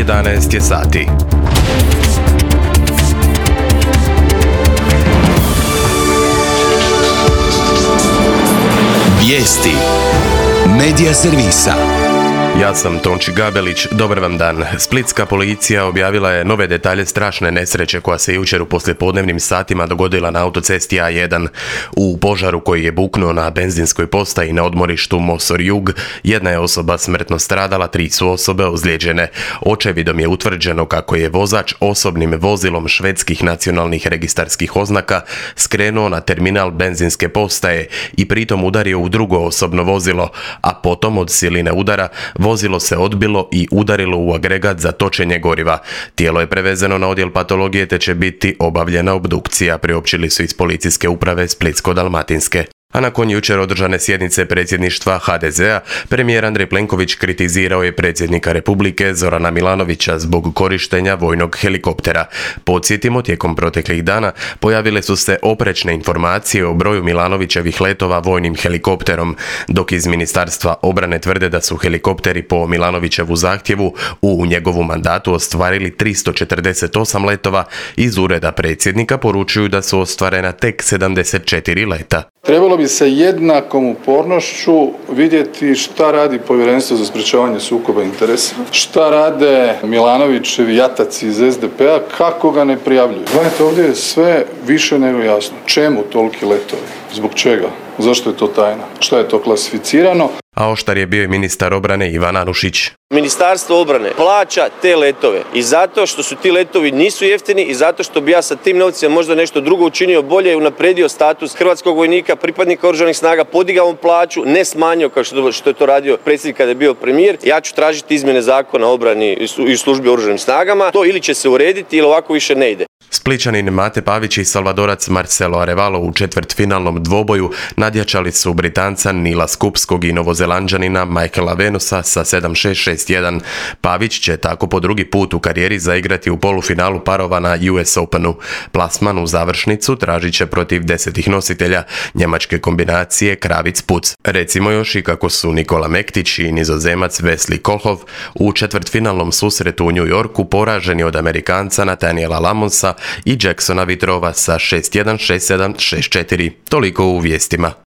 11 je sati. Vijesti Medija servisa. Ja sam Tonči Gabelić, dobar vam dan. Splitska policija objavila je nove detalje strašne nesreće koja se jučer u poslijepodnevnim satima dogodila na autocesti A1. U požaru koji je buknuo na benzinskoj postaji na odmorištu Mosor Jug, jedna je osoba smrtno stradala, 3 su osobe ozlijeđene. Očevidom je utvrđeno kako je vozač osobnim vozilom švedskih nacionalnih registarskih oznaka skrenuo na terminal benzinske postaje i pritom udario u drugo osobno vozilo, a potom od siline udara vozilo se odbilo i udarilo u agregat za točenje goriva. Tijelo je prevezeno na odjel patologije te će biti obavljena obdukcija, priopćili su iz policijske uprave Splitsko-dalmatinske. A nakon jučer održane sjednice predsjedništva HDZ-a, premijer Andrej Plenković kritizirao je predsjednika Republike Zorana Milanovića zbog korištenja vojnog helikoptera. Podsjetimo, tijekom proteklih dana pojavile su se oprečne informacije o broju Milanovićevih letova vojnim helikopterom, dok iz Ministarstva obrane tvrde da su helikopteri po Milanovićevu zahtjevu u njegovu mandatu ostvarili 348 letova, iz ureda predsjednika poručuju da su ostvarena tek 74 leta. Trebalo bi se jednakom upornošću vidjeti šta radi Povjerenstvo za sprječavanje sukoba interesa, šta rade Milanovićevi jataci iz SDP-a, kako ga ne prijavljuju. Gledajte, ovdje je sve više nego jasno. Čemu toliki letovi? Zbog čega? Zašto je to tajna? Šta je to klasificirano? A oštar je bio i ministar obrane Ivan Anušić. Ministarstvo obrane plaća te letove i zato što su ti letovi nisu jeftini i zato što bi ja sa tim novcima možda nešto drugo učinio bolje i unaprijedio status hrvatskog vojnika, pripadnika oružanih snaga, podigao mu plaću, ne smanjio kao što je to radio predsjednik kada je bio premijer. Ja ću tražiti izmjene zakona o obrani i službi oružanim snagama. To ili će se urediti ili ovako više ne ide. Splićanin Mate Pavić i Salvadorac Marcelo Arevalo u četvrtfinalnom dvoboju nadjačali su Britanca Nila Skupskog i Novozelanđanina Michaela Venusa sa 7-6, 6-1. Pavić će tako po drugi put u karijeri zaigrati u polufinalu parova na US Openu. Plasman u završnicu tražit će protiv 10 nositelja njemačke kombinacije Kravic-Puc. Recimo još i kako su Nikola Mektić i Nizozemac Wesley Kohlhoff u četvrtfinalnom susretu u New Yorku poraženi od Amerikanca Nathaniela Lamonsa i Jacksona Vitrova sa 6-1, 6-7, 6-4. Toliko u vijestima.